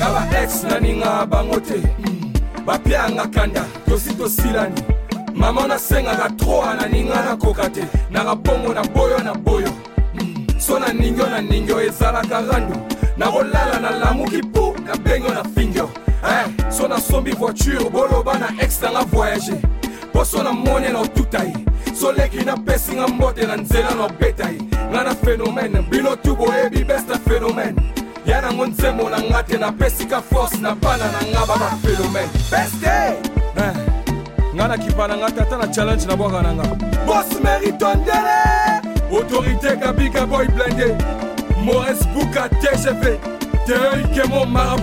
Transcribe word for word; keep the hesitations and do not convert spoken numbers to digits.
Naba ex naninga bangote Bapianga kanda Tosito silani Mama na senga ga troa na ninga na kokate Na bongo na boyo na boyo So na ningyo na ningyo ezala karando Na rolala na lamuki pou na bengo na fingyo eh, So na sombi voiture boloba na ex na nga voyager Poso na money na tutai So leki na pesi nga mbote na nzela na betai Nga na phénomène Bino tubo ebi best na phénomène Yana ngonzemo na ngate na pesi ka force na bana na ngaba ba phénomène Beste eh, Nga na kipana nga tata na challenge na boka na nga Boss Meritondele Autorité Kabika Boy Blindé Maurice Bouka T G V Terry Kemo Mara